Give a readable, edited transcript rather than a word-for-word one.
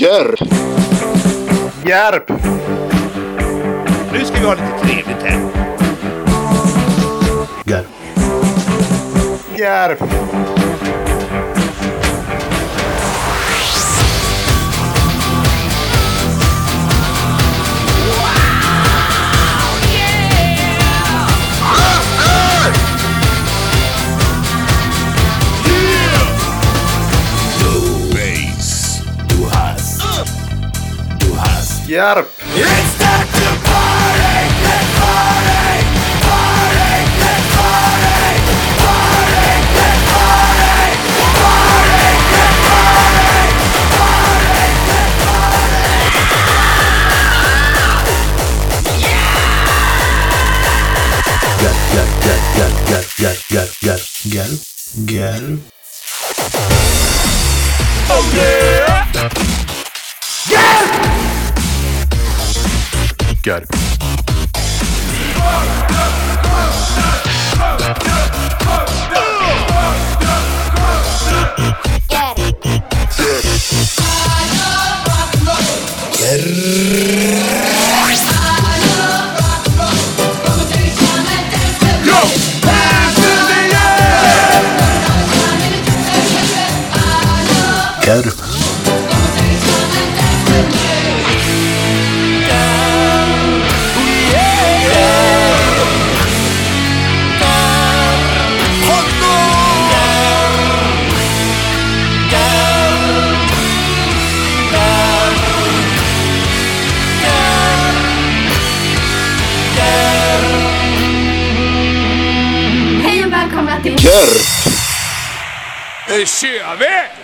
Kör. Järp. Nu ska vi ha lite trevligt här. Garp. Järp. Järp. It's time to party, let's party, party, let's party, party, let's party, party, let's party, party, let's Garp. Oh yeah! Garp. Garp. Hej och välkomna till Garp. Nu kör vi!